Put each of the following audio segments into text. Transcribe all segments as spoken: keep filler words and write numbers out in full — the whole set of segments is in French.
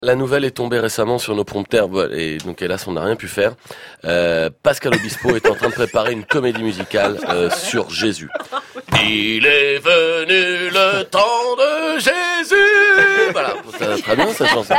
La nouvelle est tombée récemment sur nos prompteurs et donc hélas on n'a rien pu faire. Euh, Pascal Obispo est en train de préparer une comédie musicale euh, sur Jésus. Il est venu le temps de Jésus. Voilà, ça très bien cette chanson.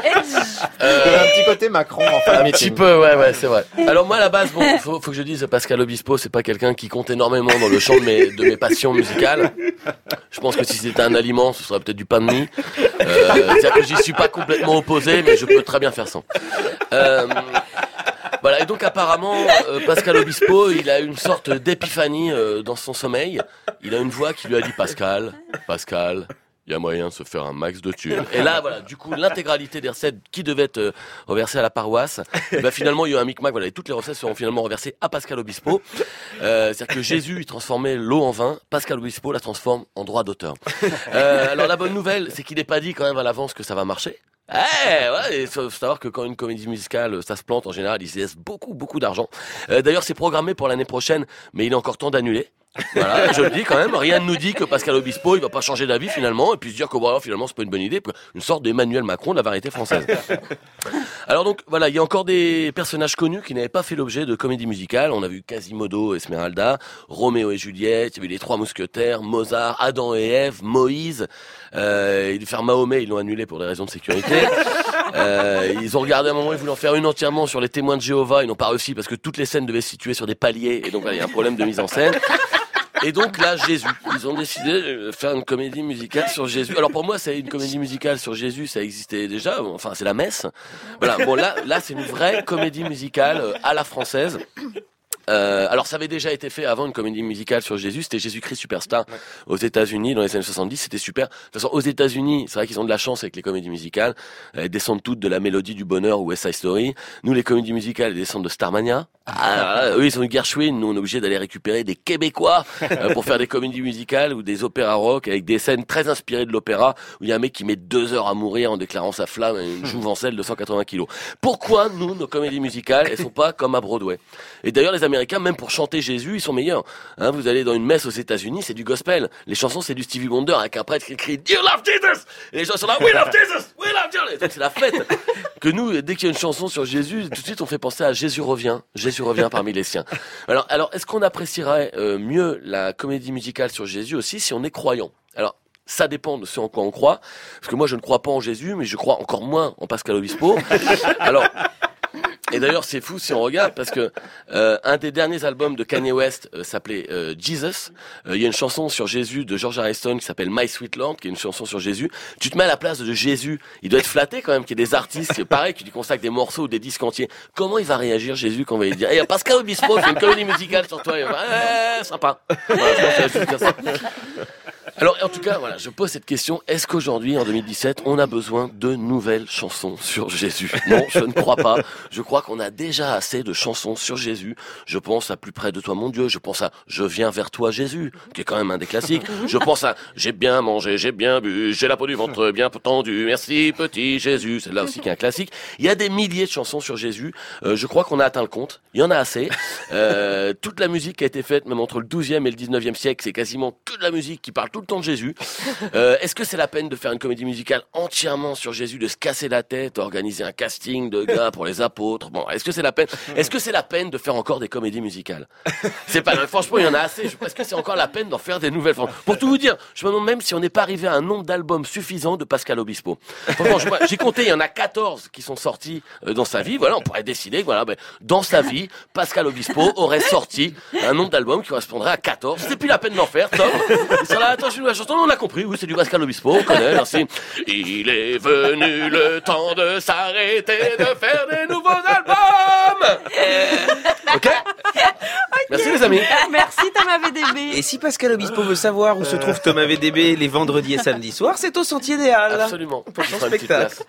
Euh, un petit côté Macron en fait. Un petit peu, ouais, ouais, c'est vrai. Alors moi à la base, bon, faut, faut que je dise, Pascal Obispo, c'est pas quelqu'un qui compte énormément dans le champ de mes, de mes passions musicales. Je pense que si c'était un aliment, ce serait peut-être du pain de mie. Euh, c'est-à-dire que j'y suis pas complètement opposé, mais je peux très bien faire sans. Euh, voilà, et donc apparemment, euh, Pascal Obispo, il a une sorte d'épiphanie euh, dans son sommeil. Il a une voix qui lui a dit « Pascal, Pascal, il y a moyen de se faire un max de thunes. » Et là, voilà, du coup, l'intégralité des recettes qui devaient être euh, reversées à la paroisse, bah, finalement, il y a eu un micmac, voilà, et toutes les recettes seront finalement reversées à Pascal Obispo. Euh, c'est-à-dire que Jésus, il transformait l'eau en vin, Pascal Obispo la transforme en droit d'auteur. Euh, alors la bonne nouvelle, c'est qu'il n'est pas dit quand même à l'avance que ça va marcher. Eh, ouais, il faut savoir que quand une comédie musicale, ça se plante, en général, ils y laissent beaucoup, beaucoup d'argent. Euh, d'ailleurs, c'est programmé pour l'année prochaine, mais il est encore temps d'annuler. Voilà, je le dis quand même, rien ne nous dit que Pascal Obispo, il va pas changer d'avis finalement, et puis se dire que bon, finalement, c'est pas une bonne idée, une sorte d'Emmanuel Macron de la variété française. Alors donc, voilà, il y a encore des personnages connus qui n'avaient pas fait l'objet de comédie musicale. On a vu Quasimodo, Esmeralda, Roméo et Juliette, il y avait les Trois Mousquetaires, Mozart, Adam et Ève, Moïse, euh, ils devaient faire Mahomet, ils l'ont annulé pour des raisons de sécurité. Euh, ils ont regardé un moment, ils voulaient en faire une entièrement sur les témoins de Jéhovah, ils n'ont pas réussi parce que toutes les scènes devaient se situer sur des paliers, et donc voilà, il y a un problème de mise en scène. Et donc là, Jésus. Ils ont décidé de faire une comédie musicale sur Jésus. Alors pour moi, c'est une comédie musicale sur Jésus, ça existait déjà. Enfin, c'est la messe. Voilà. Bon, là, là, c'est une vraie comédie musicale à la française. Euh, alors ça avait déjà été fait avant, une comédie musicale sur Jésus, c'était Jésus-Christ Superstar ouais. aux États-Unis dans les années soixante-dix, c'était super. De toute façon, aux États-Unis, c'est vrai qu'ils ont de la chance avec les comédies musicales, elles descendent toutes de La Mélodie du Bonheur ou West Side Story. Nous, les comédies musicales, elles descendent de Starmania. Ah, eux, ils ont eu Gershwin, nous on est obligé d'aller récupérer des Québécois euh, pour faire des comédies musicales ou des opéras rock avec des scènes très inspirées de l'opéra où il y a un mec qui met deux heures à mourir en déclarant sa flamme à une jouvencelle de cent quatre-vingts kilos. Pourquoi nous, nos comédies musicales, elles sont pas comme à Broadway? Et d'ailleurs, les Américains, même pour chanter Jésus, ils sont meilleurs. Hein, vous allez dans une messe aux États-Unis, c'est du gospel. Les chansons, c'est du Stevie Wonder avec un prêtre qui crie "You love Jesus", et les gens sont là "We love Jesus, we love Jesus". C'est la fête. Que nous, dès qu'il y a une chanson sur Jésus, tout de suite, on fait penser à Jésus revient. Jésus revient parmi les siens. Alors, alors, est-ce qu'on apprécierait euh, mieux la comédie musicale sur Jésus aussi si on est croyant? Alors. Ça dépend de ce en quoi on croit. Parce que moi, je ne crois pas en Jésus, mais je crois encore moins en Pascal Obispo. Alors, et d'ailleurs, c'est fou si on regarde, parce que euh, un des derniers albums de Kanye West euh, s'appelait euh, Jesus. Euh, il y a une chanson sur Jésus de George Harrison qui s'appelle My Sweet Lord, qui est une chanson sur Jésus. Tu te mets à la place de Jésus. Il doit être flatté quand même qu'il y ait des artistes, pareil, qui lui consacrent des morceaux ou des disques entiers. Comment il va réagir Jésus quand on va lui dire "Hey, Pascal Obispo fait une comédie musicale sur toi"? Il va eh, sympa. Voilà, je pense que je vais juste dire ça. Alors, en tout cas, voilà, je pose cette question. Est-ce qu'aujourd'hui, en deux mille dix-sept, on a besoin de nouvelles chansons sur Jésus? Non, je ne crois pas. Je crois qu'on a déjà assez de chansons sur Jésus. Je pense à Plus près de toi, mon Dieu. Je pense à Je viens vers toi, Jésus, qui est quand même un des classiques. Je pense à J'ai bien mangé, j'ai bien bu, j'ai la peau du ventre bien tendue. Merci, petit Jésus. C'est là aussi qui est un classique. Il y a des milliers de chansons sur Jésus. Euh, je crois qu'on a atteint le compte. Il y en a assez. Euh, toute la musique qui a été faite, même entre le douzième et le dix-neuvième siècle, c'est quasiment toute la musique qui parle tout le temps de Jésus. Euh, est-ce que c'est la peine de faire une comédie musicale entièrement sur Jésus, de se casser la tête, organiser un casting de gars pour les apôtres? Bon, est-ce que c'est la peine? Est-ce que c'est la peine de faire encore des comédies musicales? C'est pas, franchement, il y en a assez. Est-ce que c'est encore la peine d'en faire des nouvelles? Pour tout vous dire, je me demande même si on n'est pas arrivé à un nombre d'albums suffisant de Pascal Obispo. Franchement, je, j'ai compté, il y en a quatorze qui sont sortis dans sa vie. Voilà, on pourrait décider que voilà, ben, dans sa vie, Pascal Obispo aurait sorti un nombre d'albums qui correspondrait à quatorze. C'est plus la peine d'en faire, Tom. Ils sont là, attends, je la chanson, on a compris, oui, c'est du Pascal Obispo, on connaît, merci. Il est venu le temps de s'arrêter, de faire des nouveaux albums. Ok, okay. Merci les amis. Merci Thomas V D B. Et si Pascal Obispo veut savoir où se trouve Thomas V D B les vendredis et samedis soirs, c'est au Sentier des Halles. Absolument. Pour son spectacle.